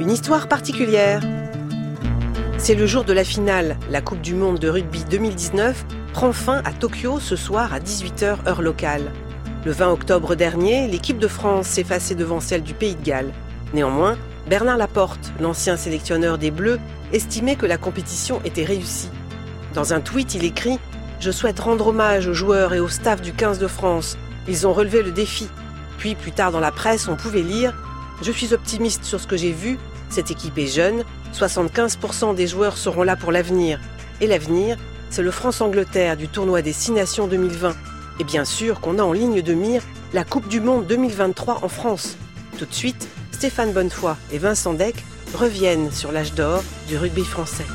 Une histoire particulière. C'est le jour de la finale. La Coupe du Monde de rugby 2019 prend fin à Tokyo ce soir à 18h heure locale. Le 20 octobre dernier, l'équipe de France s'est effacée devant celle du Pays de Galles. Néanmoins, Bernard Laporte, l'ancien sélectionneur des Bleus, estimait que la compétition était réussie. Dans un tweet, il écrit « Je souhaite rendre hommage aux joueurs et au staff du 15 de France. Ils ont relevé le défi. » Puis, plus tard dans la presse, on pouvait lire « Je suis optimiste sur ce que j'ai vu. Cette équipe est jeune. 75% des joueurs seront là pour l'avenir. Et l'avenir, c'est le France-Angleterre du tournoi des 6 Nations 2020. Et bien sûr qu'on a en ligne de mire la Coupe du Monde 2023 en France. » Tout de suite, Stéphane Bonnefoy et Vincent Deck reviennent sur l'âge d'or du rugby français.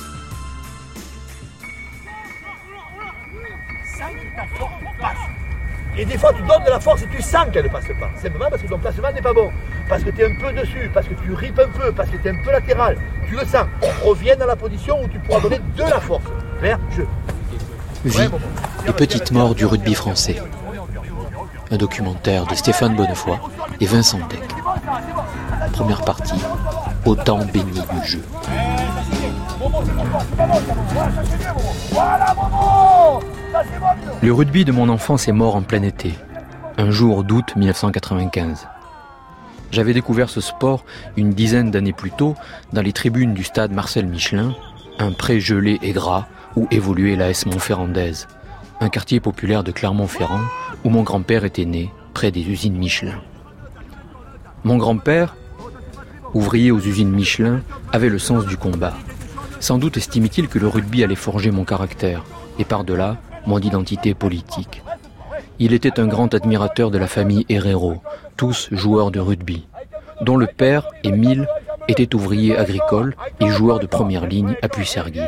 Et des fois, tu donnes de la force et tu sens qu'elle ne passe pas. Simplement parce que ton placement n'est pas bon. Parce que tu es un peu dessus, parce que tu ripes un peu, parce que tu es un peu latéral. Tu le sens. Reviens dans la position où tu pourras donner de la force. Clair, jeu. Vie et petite mort du rugby français. Un documentaire de Stéphane Bonnefoy et Vincent Deck. Première partie, au temps béni du jeu. Le rugby de mon enfance est mort en plein été, un jour d'août 1995. J'avais découvert ce sport une dizaine d'années plus tôt dans les tribunes du stade Marcel Michelin, un pré gelé et gras où évoluait l'AS Montferrandaise, un quartier populaire de Clermont-Ferrand où mon grand-père était né, près des usines Michelin. Mon grand-père, ouvrier aux usines Michelin, avait le sens du combat. Sans doute estimait-il que le rugby allait forger mon caractère, et par-delà, mon identité politique. Il était un grand admirateur de la famille Herrero, tous joueurs de rugby, dont le père, Émile, était ouvrier agricole et joueur de première ligne à Puisserguier.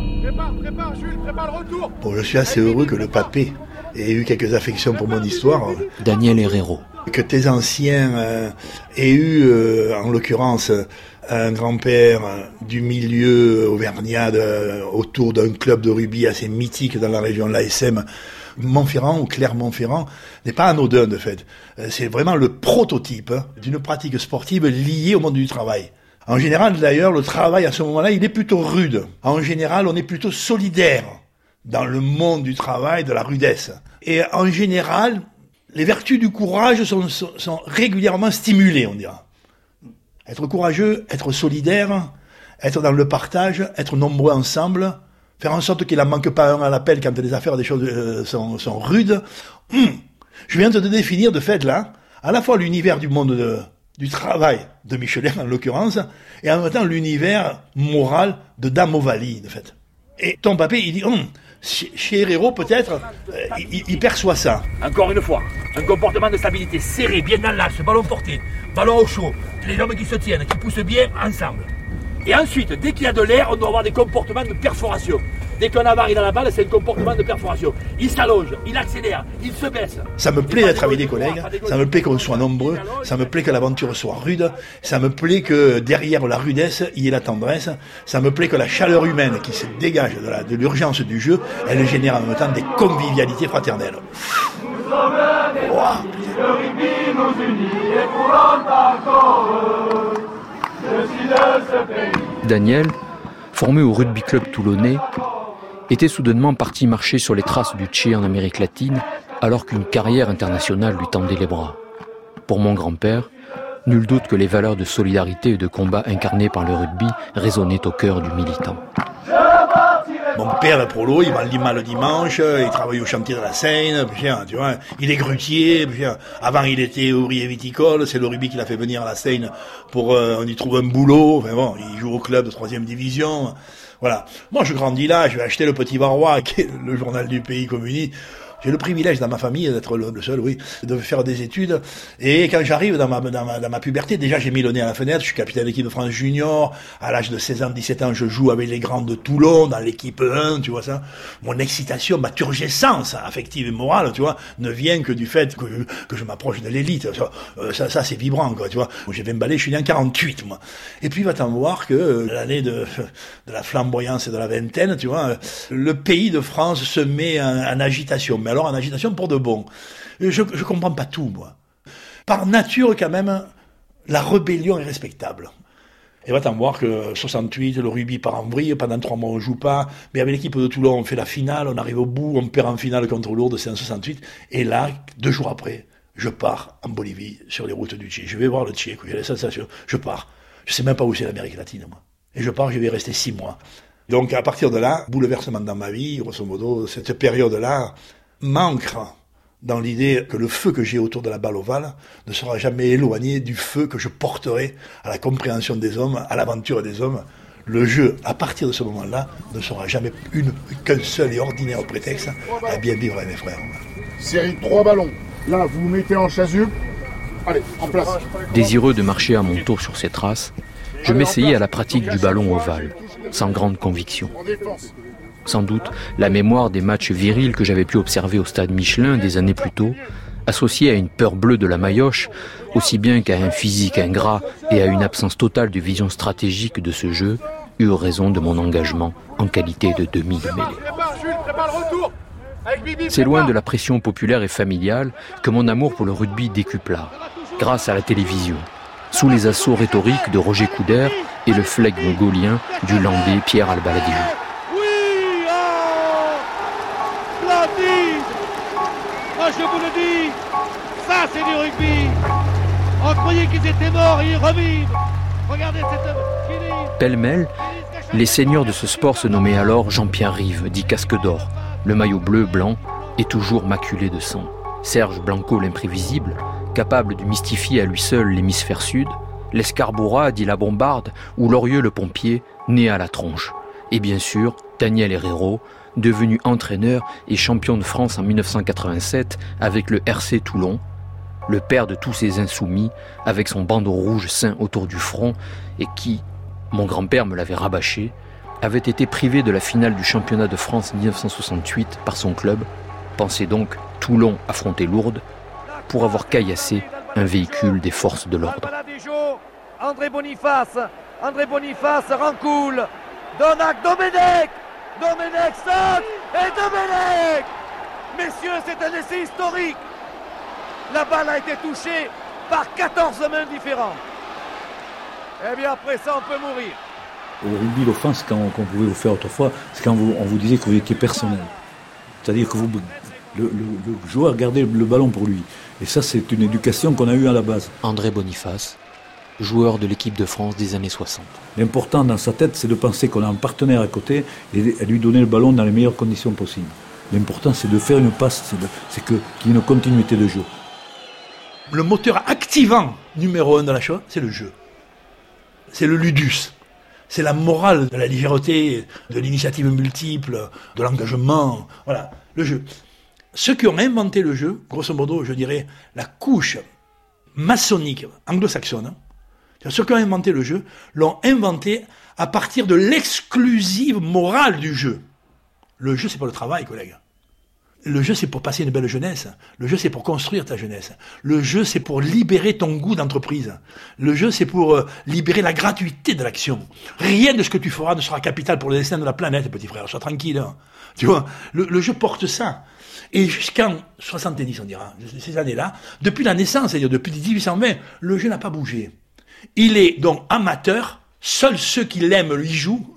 Bon, je suis assez heureux que le papé ait eu quelques affections pour mon histoire. Daniel Herrero. Que tes anciens aient eu, en l'occurrence, un grand-père du milieu auvergnat autour d'un club de rugby assez mythique dans la région de l'ASM, Montferrand ou Clermont-Ferrand, n'est pas anodin de fait. C'est vraiment le prototype d'une pratique sportive liée au monde du travail. En général, d'ailleurs, le travail à ce moment-là, il est plutôt rude. En général, on est plutôt solidaire dans le monde du travail, de la rudesse. Et en général, les vertus du courage sont régulièrement stimulées, on dira. Être courageux, être solidaire, être dans le partage, être nombreux ensemble, faire en sorte qu'il n'en manque pas un à l'appel quand les affaires des choses sont rudes. Je viens de te définir de fait là, à la fois l'univers du monde du travail de Michelin en l'occurrence, et en même temps l'univers moral de Dame Ovalie de fait. Et ton papé, il dit, chez Herrero peut-être, il perçoit ça. Encore une fois, un comportement de stabilité serré, bien dans l'axe, ballon porté, ballon au chaud, les hommes qui se tiennent, qui poussent bien ensemble. Et ensuite, dès qu'il y a de l'air, on doit avoir des comportements de perforation. Dès qu'un avarie dans la balle, c'est un comportement de perforation. Il s'allonge, il accélère, il se baisse. Ça me plaît d'être avec des collègues, ça me plaît qu'on soit nombreux, ça me plaît que l'aventure soit rude, ça me plaît que derrière la rudesse, il y ait la tendresse, ça me plaît que la chaleur humaine qui se dégage de l'urgence du jeu, elle génère en même temps des convivialités fraternelles. Wow. Le rugby nous unit et pour encore Daniel, formé au rugby club toulonnais, était soudainement parti marcher sur les traces du Tché en Amérique latine alors qu'une carrière internationale lui tendait les bras. Pour mon grand-père, nul doute que les valeurs de solidarité et de combat incarnées par le rugby résonnaient au cœur du militant. Mon père est prolo, il va le dimanche, il travaille au chantier de la Seine, tu vois, il est grutier, avant il était ouvrier viticole, c'est le rugby qui l'a fait venir à la Seine pour on y trouve un boulot, enfin bon, il joue au club de 3e division, voilà. Moi je grandis là, je vais acheter le Petit Varrois, qui est le journal du pays communiste. J'ai le privilège dans ma famille d'être le seul, de faire des études. Et quand j'arrive dans ma puberté, déjà j'ai mis le nez à la fenêtre, je suis capitaine de l'équipe de France junior. À l'âge de 16 ans, 17 ans, je joue avec les grands de Toulon, dans l'équipe 1, tu vois ça. Mon excitation, ma turgescence affective et morale, tu vois, ne vient que du fait que je m'approche de l'élite. Ça c'est vibrant, quoi, tu vois. J'ai 20 balais, je suis né en 48, moi. Et puis va-t'en voir que l'année de la flamboyance et de la vingtaine, tu vois, le pays de France se met en agitation. Mais alors en agitation pour de bon. Je comprends pas tout, moi. Par nature, quand même, la rébellion est respectable. Et va-t'en voir que 68, le rugby part en vrille, pendant 3 mois on joue pas, mais avec l'équipe de Toulon on fait la finale, on arrive au bout, on perd en finale contre Lourdes, c'est en 68, et là, 2 jours après, je pars en Bolivie, sur les routes du Tché. Je vais voir le Tché, j'ai la sensation, je pars. Je sais même pas où c'est l'Amérique latine, moi. Et je pars, je vais rester 6 mois. Donc à partir de là, bouleversement dans ma vie, grosso modo, cette période-là m'ancre dans l'idée que le feu que j'ai autour de la balle ovale ne sera jamais éloigné du feu que je porterai à la compréhension des hommes, à l'aventure des hommes. Le jeu, à partir de ce moment-là, ne sera jamais qu'un seul et ordinaire prétexte à bien vivre avec mes frères. Série 3 ballons. Là, vous vous mettez en chasuble. Allez, en place. Désireux de marcher à mon tour sur ces traces, je m'essayais à la pratique du ballon ovale, sans grande conviction. Sans doute, la mémoire des matchs virils que j'avais pu observer au stade Michelin des années plus tôt, associée à une peur bleue de la maillotche, aussi bien qu'à un physique ingrat et à une absence totale de vision stratégique de ce jeu, eut raison de mon engagement en qualité de demi de mêlée. C'est loin de la pression populaire et familiale que mon amour pour le rugby décupla, grâce à la télévision, sous les assauts rhétoriques de Roger Coudert et le flegme gaulien du Landais Pierre Albaladejo. Je vous le dis, ça c'est du rugby. On croyait qu'ils étaient morts et ils revivent. Regardez cette... Pêle-mêle, les seigneurs de ce sport se nommaient alors Jean-Pierre Rive, dit Casque d'Or, le maillot bleu-blanc est toujours maculé de sang. Serge Blanco l'imprévisible, capable de mystifier à lui seul l'hémisphère sud, l'Escarbourat, dit la Bombarde, ou Lorieux le pompier, né à la tronche. Et bien sûr, Daniel Herrero, devenu entraîneur et champion de France en 1987 avec le RC Toulon, le père de tous ces insoumis, avec son bandeau rouge ceint autour du front et qui, mon grand-père me l'avait rabâché, avait été privé de la finale du championnat de France 1968 par son club, pensez donc Toulon affronter Lourdes, pour avoir caillassé un véhicule des forces de l'ordre. André Boniface, Rancoul, Donac, Domenech saute et Domenech. Messieurs, c'est un essai historique. La balle a été touchée par 14 mains différentes. Eh bien, après ça, on peut mourir. Au rugby, l'offense qu'on pouvait vous faire autrefois, c'est quand on vous disait que vous étiez personnel. C'est-à-dire que le joueur gardait le ballon pour lui. Et ça, c'est une éducation qu'on a eue à la base. André Boniface, joueur de l'équipe de France des années 60. L'important dans sa tête, c'est de penser qu'on a un partenaire à côté et à lui donner le ballon dans les meilleures conditions possibles. L'important, c'est de faire une passe, c'est qu'il y ait une continuité de jeu. Le moteur activant numéro 1 de la chose, c'est le jeu. C'est le ludus. C'est la morale de la légèreté, de l'initiative multiple, de l'engagement. Voilà, le jeu. Ceux qui ont inventé le jeu, grosso modo, je dirais, la couche maçonnique anglo-saxonne, ceux qui ont inventé le jeu, l'ont inventé à partir de l'exclusive morale du jeu. Le jeu, c'est pas le travail, collègues. Le jeu, c'est pour passer une belle jeunesse. Le jeu, c'est pour construire ta jeunesse. Le jeu, c'est pour libérer ton goût d'entreprise. Le jeu, c'est pour libérer la gratuité de l'action. Rien de ce que tu feras ne sera capital pour le destin de la planète, petit frère. Sois tranquille. Hein. Tu vois, le jeu porte ça. Et jusqu'en 70, on dira, ces années-là, depuis la naissance, c'est-à-dire depuis 1820, le jeu n'a pas bougé. Il est donc amateur. Seuls ceux qui l'aiment y jouent.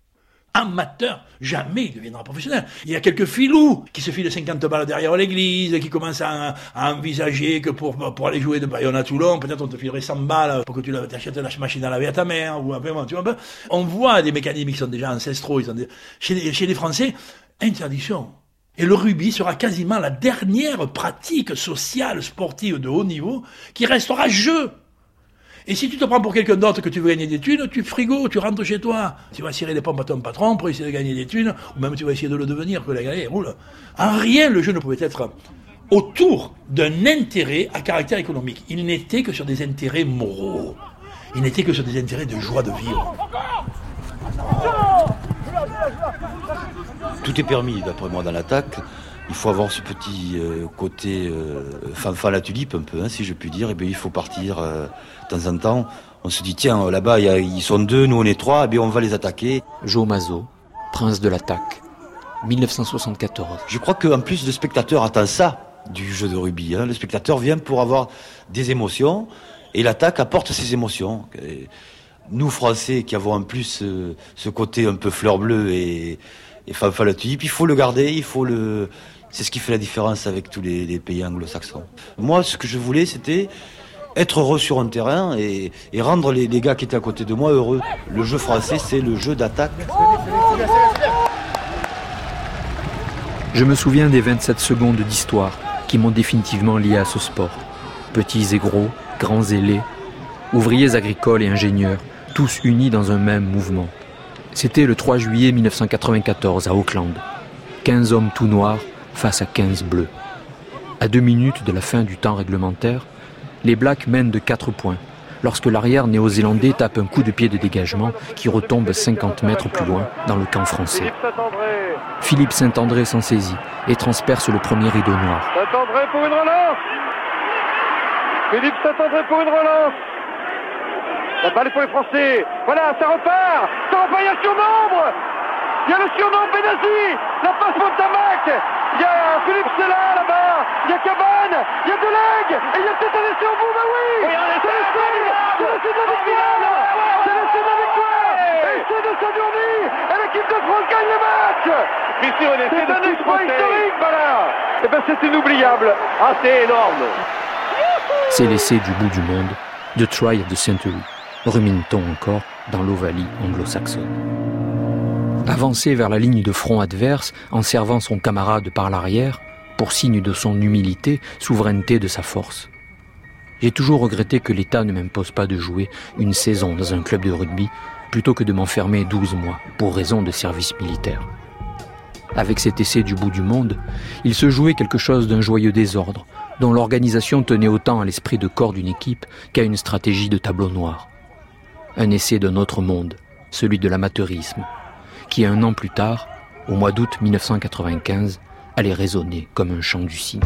Amateur, jamais il deviendra professionnel. Il y a quelques filous qui se filent 50 balles derrière l'église, qui commencent à envisager que pour aller jouer de Bayonne à Toulon, peut-être on te filerait 100 balles pour que tu achètes la machine à laver à ta mère, ou vraiment, tu vois. On voit des mécanismes qui sont déjà ancestraux, chez les Français, interdiction. Et le rugby sera quasiment la dernière pratique sociale, sportive de haut niveau, qui restera jeu. Et si tu te prends pour quelqu'un d'autre que tu veux gagner des thunes, tu frigo, tu rentres chez toi. Tu vas cirer les pompes à ton patron pour essayer de gagner des thunes, ou même tu vas essayer de le devenir, que la galère roule. En rien, le jeu ne pouvait être autour d'un intérêt à caractère économique. Il n'était que sur des intérêts moraux. Il n'était que sur des intérêts de joie de vivre. Tout est permis, d'après moi, dans l'attaque. Il faut avoir ce petit côté fanfare la tulipe, un peu, hein, si je puis dire. Et bien, il faut partir de temps en temps. On se dit, tiens, là-bas, ils sont 2, nous on est 3, et bien on va les attaquer. Joe Mazot, prince de l'attaque, 1974. Je crois qu'en plus, le spectateur attend ça du jeu de rugby. Hein. Le spectateur vient pour avoir des émotions, et l'attaque apporte ces émotions. Et nous Français qui avons en plus ce côté un peu fleur bleue et fanfare la tulipe, il faut le garder, c'est ce qui fait la différence avec tous les pays anglo-saxons. Moi, ce que je voulais, c'était être heureux sur un terrain et rendre les gars qui étaient à côté de moi heureux. Le jeu français, c'est le jeu d'attaque. Je me souviens des 27 secondes d'histoire qui m'ont définitivement lié à ce sport. Petits et gros, grands et laids, ouvriers agricoles et ingénieurs, tous unis dans un même mouvement. C'était le 3 juillet 1994 à Auckland. 15 hommes tout noirs face à 15 bleus. À 2 minutes de la fin du temps réglementaire, les Blacks mènent de 4 points, lorsque l'arrière néo-zélandais tape un coup de pied de dégagement qui retombe 50 mètres plus loin dans le camp français. Philippe Saint-André s'en saisit et transperce le premier rideau noir. Saint-André pour une relance. Philippe Saint-André pour une relance. La balle est pour les Français. Voilà, ça repart. Il y a le surnombre. Il y a le surnombre Benazi. La passe pour Tamac. Il y a Philippe Sella là-bas. Il y a Cabane. Il y a Delegue. Et il y a peut-être un essai au bout. Ben oui. C'est l'essai de la victoire. C'est l'essai de la victoire. Essai de Sadourny. Et l'équipe de France gagne le match. C'est un exploit historique, voilà. Et ben c'est inoubliable. Ah, c'est énorme. C'est l'essai du bout du monde, The Try of the Century, rumine-t-on encore dans l'Ovalie anglo-saxonne. Avancer vers la ligne de front adverse en servant son camarade par l'arrière, pour signe de son humilité, souveraineté de sa force. J'ai toujours regretté que l'État ne m'impose pas de jouer une saison dans un club de rugby plutôt que de m'enfermer 12 mois pour raison de service militaire. Avec cet essai du bout du monde, il se jouait quelque chose d'un joyeux désordre, dont l'organisation tenait autant à l'esprit de corps d'une équipe qu'à une stratégie de tableau noir. Un essai d'un autre monde, celui de l'amateurisme, qui 1 an plus tard, au mois d'août 1995, allait résonner comme un chant du cygne.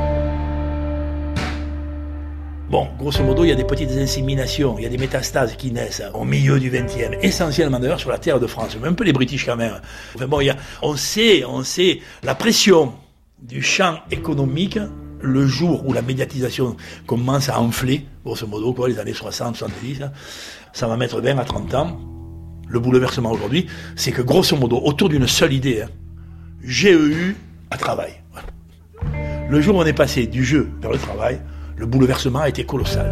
Bon, grosso modo, il y a des petites inséminations, il y a des métastases qui naissent au milieu du XXe, essentiellement d'ailleurs sur la terre de France, mais un peu les British quand même. Enfin bon, on sait la pression du champ économique le jour où la médiatisation commence à enfler, grosso modo, quoi, les années 60, 70, ça va mettre 20 à 30 ans. Le bouleversement aujourd'hui, c'est que grosso modo, autour d'une seule idée, GEU à travail. Voilà. Le jour où on est passé du jeu vers le travail, le bouleversement a été colossal.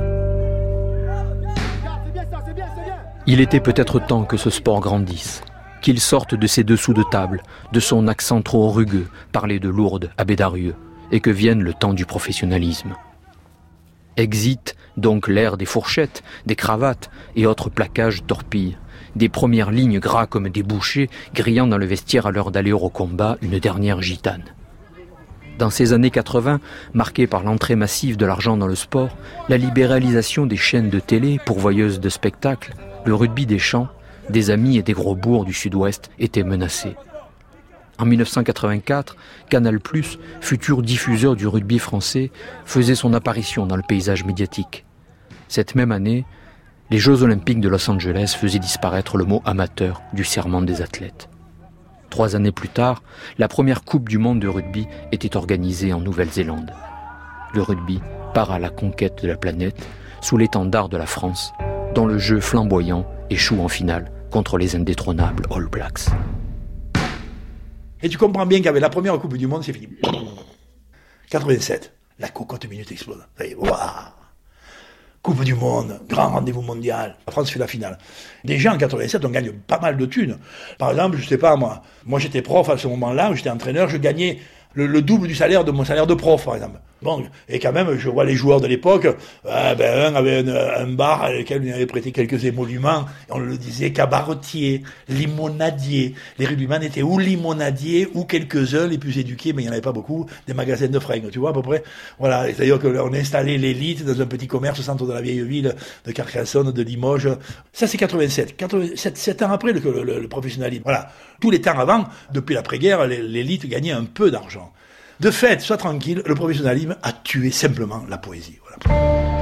Il était peut-être temps que ce sport grandisse, qu'il sorte de ses dessous de table, de son accent trop rugueux, parler de Lourdes à Bédarieux, et que vienne le temps du professionnalisme. Exit donc l'ère des fourchettes, des cravates et autres plaquages torpilles, des premières lignes gras comme des bouchers grillant dans le vestiaire à l'heure d'aller au combat une dernière gitane. Dans ces années 80, marquées par l'entrée massive de l'argent dans le sport, la libéralisation des chaînes de télé pourvoyeuses de spectacles, le rugby des champs, des amis et des gros bourgs du sud-ouest étaient menacés. En 1984, Canal+, futur diffuseur du rugby français, faisait son apparition dans le paysage médiatique. Cette même année, les Jeux Olympiques de Los Angeles faisaient disparaître le mot amateur du serment des athlètes. 3 années plus tard, la première Coupe du monde de rugby était organisée en Nouvelle-Zélande. Le rugby part à la conquête de la planète sous l'étendard de la France, dont le jeu flamboyant échoue en finale contre les indétrônables All Blacks. Et tu comprends bien qu'avec la première Coupe du monde, c'est fini. 87, la cocotte minute explose. Ça y est, waouh! Coupe du monde, grand rendez-vous mondial. La France fait la finale. Déjà en 87, on gagne pas mal de thunes. Par exemple, je sais pas moi j'étais prof à ce moment-là, j'étais entraîneur, je gagnais le double du salaire de mon salaire de prof, par exemple. Bon, et quand même, je vois les joueurs de l'époque, un avait un bar à lequel on avait prêté quelques émoluments, et on le disait cabaretier, limonadier. Les rugbyman étaient ou limonadiers, ou quelques-uns, les plus éduqués, mais il n'y en avait pas beaucoup, des magasins de fringues, tu vois, à peu près. Voilà, c'est-à-dire qu'on installait l'élite dans un petit commerce au centre de la vieille ville de Carcassonne, de Limoges. Ça, c'est 87. 7 ans après le professionnalisme. Voilà. Tous les temps avant, depuis l'après-guerre, l'élite gagnait un peu d'argent. De fait, sois tranquille, le professionnalisme a tué simplement la poésie. Voilà.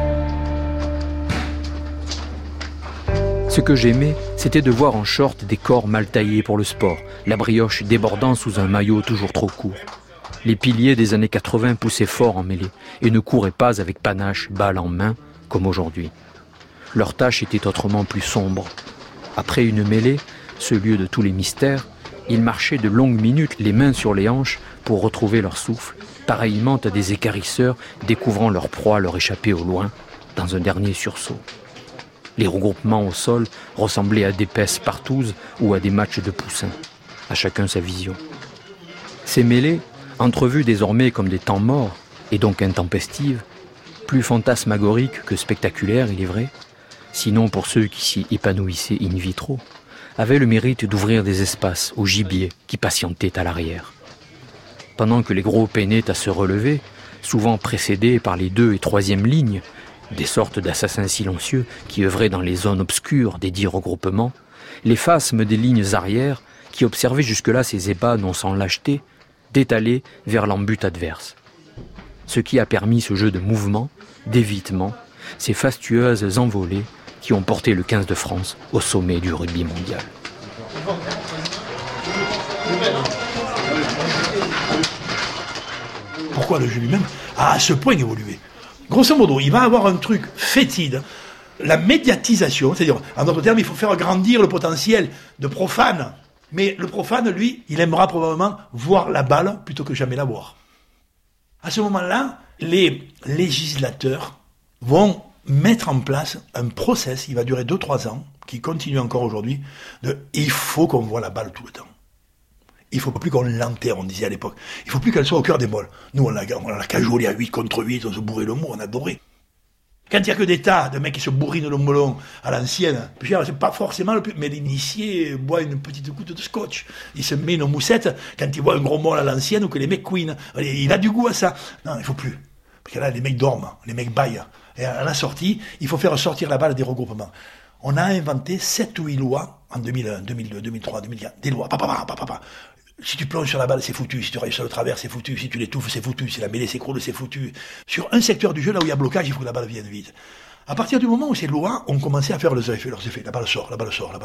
Ce que j'aimais, c'était de voir en short des corps mal taillés pour le sport, la brioche débordant sous un maillot toujours trop court. Les piliers des années 80 poussaient fort en mêlée et ne couraient pas avec panache, balle en main, comme aujourd'hui. Leur tâche était autrement plus sombre. Après une mêlée, ce lieu de tous les mystères, ils marchaient de longues minutes les mains sur les hanches pour retrouver leur souffle, pareillement à des équarrisseurs découvrant leur proie leur échapper au loin, dans un dernier sursaut. Les regroupements au sol ressemblaient à d'épaisses partouzes ou à des matchs de poussins. À chacun sa vision. Ces mêlées, entrevues désormais comme des temps morts, et donc intempestives, plus fantasmagoriques que spectaculaires, il est vrai, sinon pour ceux qui s'y épanouissaient in vitro, avaient le mérite d'ouvrir des espaces au gibier qui patientait à l'arrière. Pendant que les gros peinaient à se relever, souvent précédés par les 2e et 3e lignes, des sortes d'assassins silencieux qui œuvraient dans les zones obscures des dits regroupements, les phasmes des lignes arrières, qui observaient jusque-là ces ébats non sans lâcheté, détalaient vers l'embut adverse. Ce qui a permis ce jeu de mouvement, d'évitement, ces fastueuses envolées qui ont porté le 15 de France au sommet du rugby mondial. Pourquoi le jeu lui-même a à ce point évolué? Grosso modo, il va avoir un truc fétide, la médiatisation, c'est-à-dire, en d'autres termes, il faut faire grandir le potentiel de profane. Mais le profane, lui, il aimera probablement voir la balle plutôt que jamais la voir. À ce moment-là, les législateurs vont mettre en place un process, il va durer 2-3 ans, qui continue encore aujourd'hui, il faut qu'on voit la balle tout le temps. Il ne faut plus qu'on l'enterre, on disait à l'époque. Il ne faut plus qu'elle soit au cœur des molles. Nous, on l'a cajolé à 8 contre 8, on se bourrait le mot, on adorait. Quand il n'y a que des tas de mecs qui se bourrinent le melon à l'ancienne, c'est pas forcément le plus... Mais l'initié boit une petite goutte de scotch. Il se met une moussette quand il voit un gros molle à l'ancienne ou que les mecs couinent. Il a du goût à ça. Non, il ne faut plus. Parce que là, les mecs dorment, les mecs baillent. Et à la sortie, il faut faire sortir la balle des regroupements. On a inventé 7 ou 8 lois en 2001, 2002, 2003, 2004. Des lois. Si tu plonges sur la balle, c'est foutu. Si tu railles sur le travers, c'est foutu. Si tu l'étouffes, c'est foutu. Si la mêlée s'écroule, c'est foutu. Sur un secteur du jeu, là où il y a blocage, il faut que la balle vienne vite. À partir du moment où ces lois ont commencé à faire leurs effets, la balle sort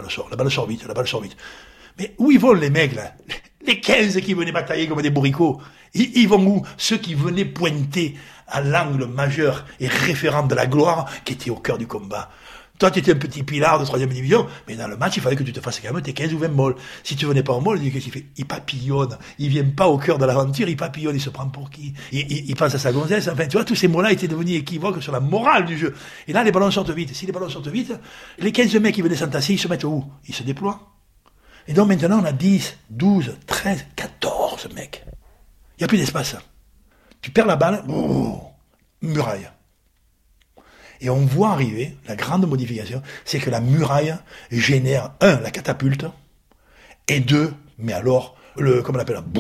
vite. Mais où ils vont les mecs, là? Les 15 qui venaient batailler comme des bourricots, ils vont où? Ceux qui venaient pointer à l'angle majeur et référent de la gloire, qui était au cœur du combat. Toi, tu étais un petit pilard de 3e division, mais dans le match, il fallait que tu te fasses quand même tes 15 ou 20 molles. Si tu venais pas au molle, qu'est-ce qu'il fait? Il papillonne. Il vient pas au cœur de l'aventure, il papillonne, il se prend pour qui? Il pense à sa gonzesse. Enfin, tu vois, tous ces mots-là étaient devenus équivoques sur la morale du jeu. Et là, les ballons sortent vite. Si les ballons sortent vite, les 15 mecs qui venaient s'entasser, ils se mettent où? Ils se déploient. Et donc maintenant, on a 10, 12, 13, 14 mecs. Il n'y a plus d'espace. Tu perds la balle, muraille. Et on voit arriver, la grande modification, c'est que la muraille génère, 1, la catapulte, et 2, mais alors, comment on appelle,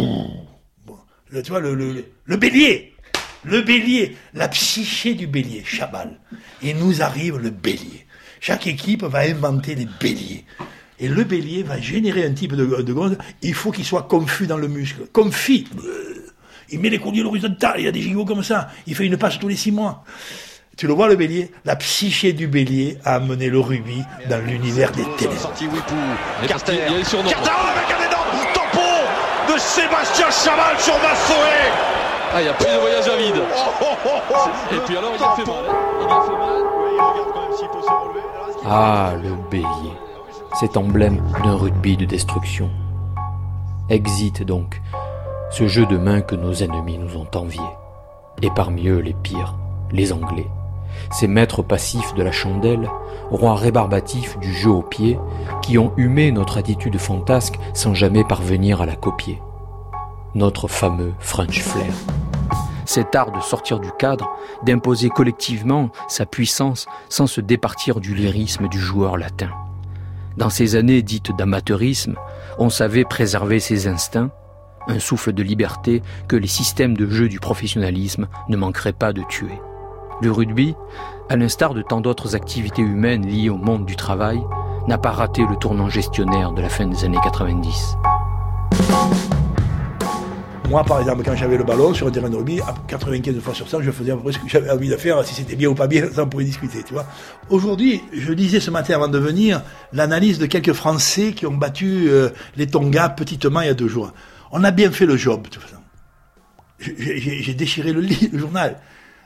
tu vois, le bélier. Le bélier, la psyché du bélier, Chabal. Et nous arrive le bélier. Chaque équipe va inventer les béliers. Et le bélier va générer un type de gonze, il faut qu'il soit confus dans le muscle. Confit. Il met les courdiers horizontales, il a des gigots comme ça. Il fait une passe tous les 6 mois. Tu le vois, le bélier? La psyché du bélier a amené le rugby dans l'univers des ténèbres. Carter avec un énorme tampon de Sébastien Chabal sur Massoé. Ah, il n'y a plus de voyage à vide. Et puis alors, il a fait mal. Il regarde quand même s'il peut se relever. Ah, le bélier. Cet emblème d'un rugby de destruction. Exit donc ce jeu de main que nos ennemis nous ont envié. Et parmi eux les pires, les Anglais. Ces maîtres passifs de la chandelle, rois rébarbatifs du jeu au pied, qui ont humé notre attitude fantasque sans jamais parvenir à la copier. Notre fameux French flair. Cet art de sortir du cadre, d'imposer collectivement sa puissance sans se départir du lyrisme du joueur latin. Dans ces années dites d'amateurisme, on savait préserver ses instincts, un souffle de liberté que les systèmes de jeu du professionnalisme ne manqueraient pas de tuer. Le rugby, à l'instar de tant d'autres activités humaines liées au monde du travail, n'a pas raté le tournant gestionnaire de la fin des années 90. Moi, par exemple, quand j'avais le ballon sur un terrain de rugby, à 95 fois sur 100, je faisais à peu près ce que j'avais envie de faire. Si c'était bien ou pas bien, ça on pouvait discuter, tu vois. Aujourd'hui, je lisais ce matin avant de venir l'analyse de quelques Français qui ont battu les Tonga petitement il y a 2 jours. On a bien fait le job, de toute façon. J'ai déchiré le journal.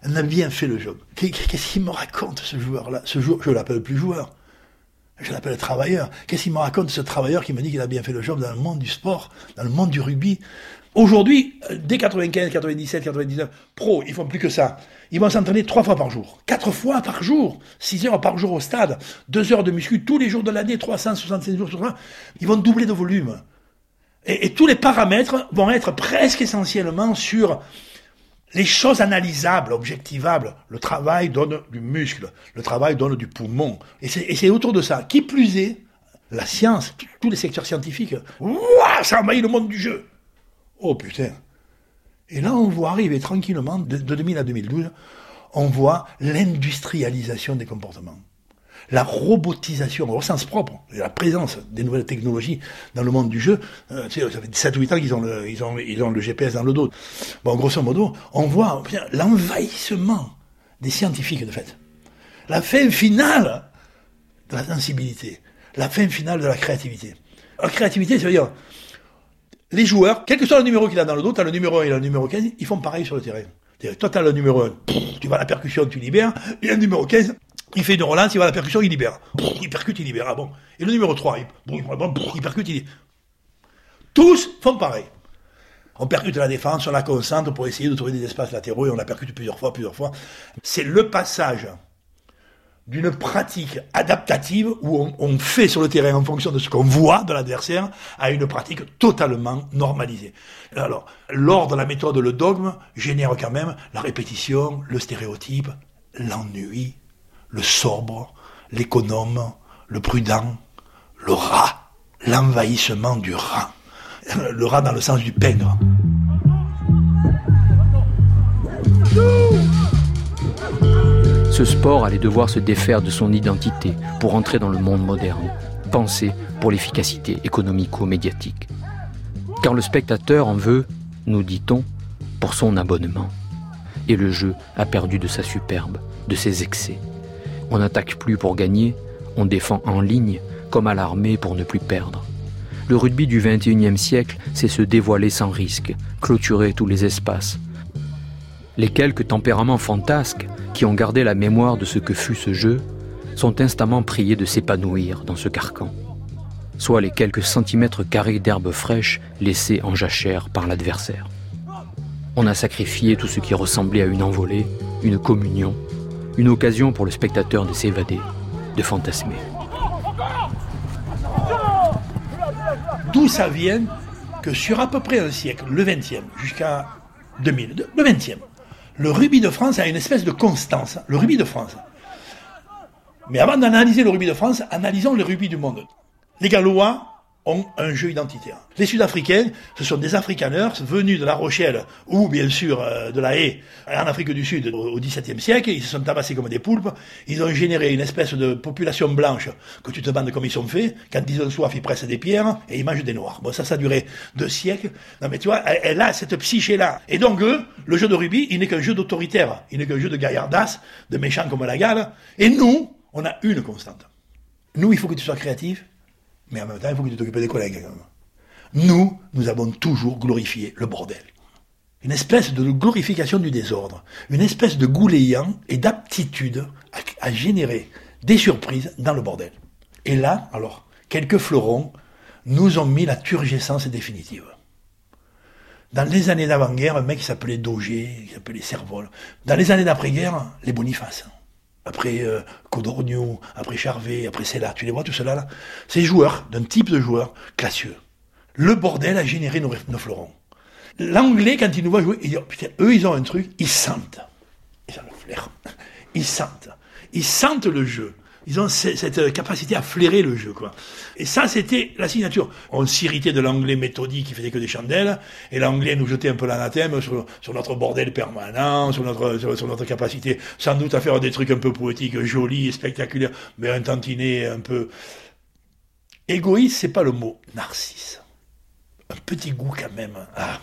On a bien fait le job. Qu'est-ce qu'il me raconte, ce joueur-là? Ce joueur, je ne l'appelle plus joueur. Je l'appelle travailleur. Qu'est-ce qu'il me raconte, ce travailleur qui me dit qu'il a bien fait le job dans le monde du sport, dans le monde du rugby? Aujourd'hui, dès 95, 97, 99, pro, ils font plus que ça. Ils vont s'entraîner 3 fois par jour, 4 fois par jour, 6 heures par jour au stade, 2 heures de muscu tous les jours de l'année, 365 jours sur 3. Ils vont doubler de volume. Et tous les paramètres vont être presque essentiellement sur les choses analysables, objectivables. Le travail donne du muscle, le travail donne du poumon. Et c'est autour de ça. Qui plus est, la science, tous les secteurs scientifiques, ouah, ça envahit le monde du jeu. Oh putain. Et là, on voit arriver tranquillement, de 2000 à 2012, on voit l'industrialisation des comportements. La robotisation au sens propre, la présence des nouvelles technologies dans le monde du jeu, ça fait 7 ou 8 ans qu'ils ont le GPS dans le dos. Bon, grosso modo, on voit l'envahissement des scientifiques, de fait. La fin finale de la sensibilité, la fin finale de la créativité. La créativité, ça veut dire, les joueurs, quel que soit le numéro qu'il a dans le dos, tu as le numéro 1 et le numéro 15, ils font pareil sur le terrain. Toi, tu as le numéro 1, tu vas à la percussion, tu libères, et le numéro 15, il fait une relance, il va à la percussion, il libère. Il percute, il libère. Ah bon. Et le numéro 3, il percute, il libère. Tous font pareil. On percute la défense, on la concentre pour essayer de trouver des espaces latéraux et on la percute plusieurs fois. C'est le passage d'une pratique adaptative où on fait sur le terrain en fonction de ce qu'on voit de l'adversaire à une pratique totalement normalisée. Alors, l'ordre, la méthode, le dogme génèrent quand même la répétition, le stéréotype, l'ennui, le sobre, l'économe, le prudent, le rat, l'envahissement du rat. Le rat dans le sens du pègre. Ce sport allait devoir se défaire de son identité pour entrer dans le monde moderne, pensé pour l'efficacité économico-médiatique. Car le spectateur en veut, nous dit-on, pour son abonnement. Et le jeu a perdu de sa superbe, de ses excès. On n'attaque plus pour gagner, on défend en ligne, comme à l'armée pour ne plus perdre. Le rugby du XXIe siècle, c'est se dévoiler sans risque, clôturer tous les espaces. Les quelques tempéraments fantasques qui ont gardé la mémoire de ce que fut ce jeu sont instamment priés de s'épanouir dans ce carcan. Soit les quelques centimètres carrés d'herbe fraîche laissés en jachère par l'adversaire. On a sacrifié tout ce qui ressemblait à une envolée, une communion, une occasion pour le spectateur de s'évader, de fantasmer. D'où ça vient que sur à peu près un siècle, le 20e, jusqu'à 2000, le 20e, le rugby de France a une espèce de constance, le rugby de France. Mais avant d'analyser le rugby de France, analysons le rugby du monde. Les Gallois ont un jeu identitaire. Les Sud-Africains, ce sont des Afrikaners venus de La Rochelle ou bien sûr de La Haye en Afrique du Sud au XVIIe siècle. Ils se sont tabassés comme des poulpes. Ils ont généré une espèce de population blanche que tu te demandes comment ils sont faits. Quand ils ont soif, ils pressent des pierres et ils mangent des noirs. Bon, ça a duré 2 siècles. Non mais tu vois, elle a cette psyché-là. Et donc eux, le jeu de rugby, il n'est qu'un jeu d'autoritaire. Il n'est qu'un jeu de gaillardasse, de méchants comme la gale. Et nous, on a une constante. Nous, il faut que tu sois créatif. Mais en même temps, il faut que tu t'occupes des collègues. Nous avons toujours glorifié le bordel. Une espèce de glorification du désordre. Une espèce de gouléant et d'aptitude à générer des surprises dans le bordel. Et là, alors, quelques fleurons nous ont mis la turgescence définitive. Dans les années d'avant-guerre, un mec qui s'appelait Dauger, qui s'appelait Servol. Dans les années d'après-guerre, les Boniface. Après Codorniou, après Charvet, après Sella, tu les vois tout cela là. Ces joueurs, d'un type de joueur classieux. Le bordel a généré nos fleurons. L'anglais, quand il nous voit jouer, il dit, oh, putain, eux ils ont un truc, ils sentent. Ils ont le flair. Ils sentent le jeu. Ils ont cette capacité à flairer le jeu, quoi. Et ça, c'était la signature. On s'irritait de l'anglais méthodique qui faisait que des chandelles, et l'anglais nous jetait un peu l'anathème sur notre bordel permanent, sur notre capacité, sans doute à faire des trucs un peu poétiques, jolis, spectaculaires, mais un tantinet un peu... Égoïste, c'est pas le mot. Narcisse. Un petit goût quand même.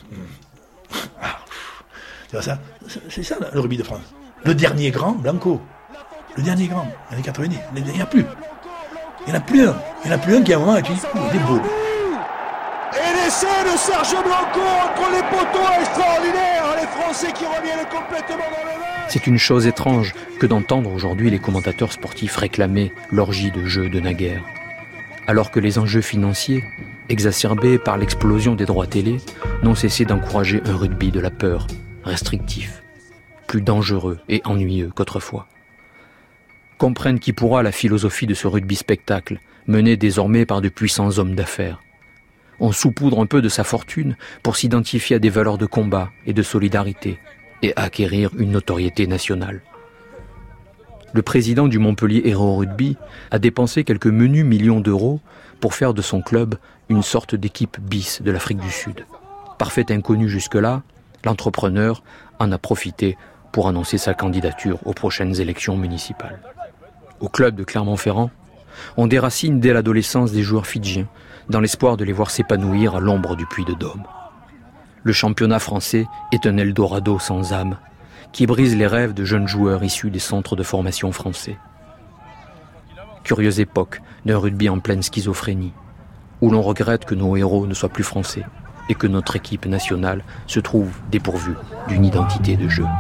Tu vois ça? C'est ça, le rugby de France. Le dernier grand, Blanco. Le dernier grand, années 90, il n'y en a plus. Il n'y en a plus un. Il n'y en a plus un qui à un moment a dit, il est beau. Et les L'essai de Sergio Blanco entre les poteaux extraordinaire. Les Français qui reviennent complètement dans le match. C'est une chose étrange que d'entendre aujourd'hui les commentateurs sportifs réclamer l'orgie de jeu de naguère. Alors que les enjeux financiers, exacerbés par l'explosion des droits télé, n'ont cessé d'encourager un rugby de la peur, restrictif, plus dangereux et ennuyeux qu'autrefois. Comprenne qui pourra la philosophie de ce rugby spectacle, mené désormais par de puissants hommes d'affaires. On saupoudre un peu de sa fortune pour s'identifier à des valeurs de combat et de solidarité et acquérir une notoriété nationale. Le président du Montpellier Hérault Rugby a dépensé quelques menus millions d'euros pour faire de son club une sorte d'équipe bis de l'Afrique du Sud. Parfait inconnu jusque-là, l'entrepreneur en a profité pour annoncer sa candidature aux prochaines élections municipales. Au club de Clermont-Ferrand, on déracine dès l'adolescence des joueurs fidjiens, dans l'espoir de les voir s'épanouir à l'ombre du Puy de Dôme. Le championnat français est un Eldorado sans âme, qui brise les rêves de jeunes joueurs issus des centres de formation français. Curieuse époque d'un rugby en pleine schizophrénie, où l'on regrette que nos héros ne soient plus français et que notre équipe nationale se trouve dépourvue d'une identité de jeu.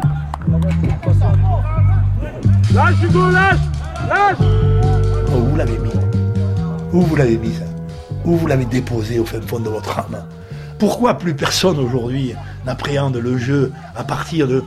Lâche Hugo, lâche. Où vous l'avez mis? Où vous l'avez mis ça? Où vous l'avez déposé au fin fond de votre âme? Pourquoi plus personne aujourd'hui n'appréhende le jeu à partir de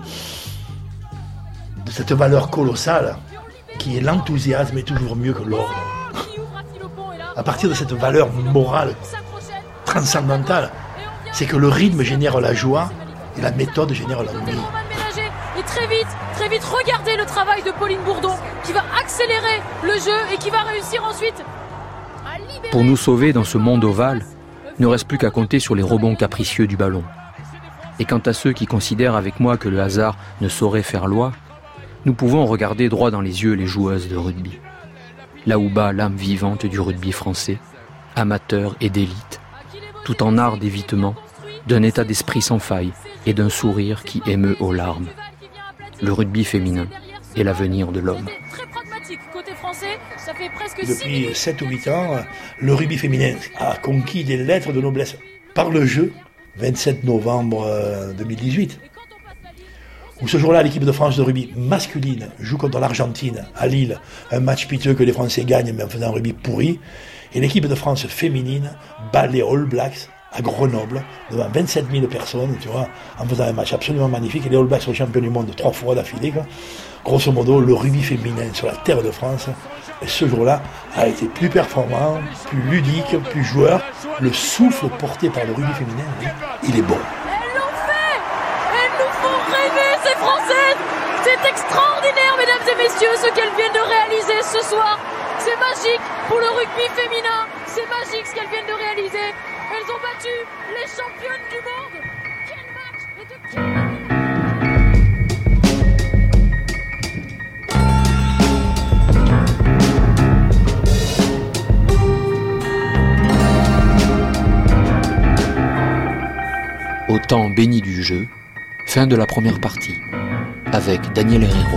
cette valeur colossale qui est l'enthousiasme est toujours mieux que l'ordre? À partir de cette valeur morale transcendantale, c'est que le rythme génère la joie et la méthode génère l'ennui. Et très vite, regardez le travail de Pauline Bourdon qui va accélérer le jeu et qui va réussir ensuite à libérer... Pour nous sauver dans ce monde ovale, il ne reste plus qu'à compter sur les rebonds capricieux du ballon. Et quant à ceux qui considèrent avec moi que le hasard ne saurait faire loi, nous pouvons regarder droit dans les yeux les joueuses de rugby. Là où bat l'âme vivante du rugby français, amateur et d'élite, tout en art d'évitement, d'un état d'esprit sans faille et d'un sourire qui émeut aux larmes. Le rugby féminin est l'avenir de l'homme. Depuis 7 ou 8 ans, le rugby féminin a conquis des lettres de noblesse par le jeu, 27 novembre 2018, où ce jour-là, l'équipe de France de rugby masculine joue contre l'Argentine à Lille, un match piteux que les Français gagnent mais en faisant un rugby pourri, et l'équipe de France féminine bat les All Blacks à Grenoble, devant 27 000 personnes, tu vois, en faisant un match absolument magnifique. Et les All Blacks sont champions du monde 3 fois d'affilée, quoi. Grosso modo, le rugby féminin sur la terre de France, et ce jour-là, a été plus performant, plus ludique, plus joueur. Le souffle porté par le rugby féminin, il est bon. Elles l'ont fait! Elles nous font rêver, ces Françaises! C'est extraordinaire, mesdames et messieurs, ce qu'elles viennent de réaliser ce soir. C'est magique pour le rugby féminin. C'est magique ce qu'elles viennent de réaliser. Elles ont battu les championnes du monde. Quel match et de quelle... Au temps béni du jeu, fin de la première partie, avec Daniel Herrero.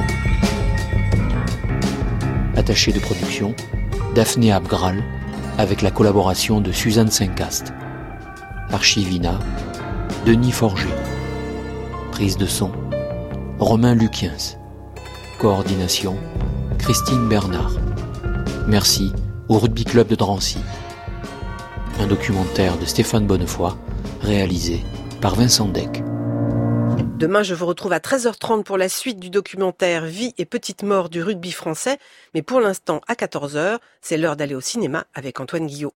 Attaché de production, Daphné Abgral, avec la collaboration de Suzanne Saint-Cast. Archivina, Denis Forger. Prise de son, Romain Luquiens. Coordination, Christine Bernard. Merci au Rugby Club de Drancy. Un documentaire de Stéphane Bonnefoy, réalisé par Vincent Deck. Demain, je vous retrouve à 13h30 pour la suite du documentaire Vie et petites morts du rugby français. Mais pour l'instant, à 14h, c'est l'heure d'aller au cinéma avec Antoine Guillot.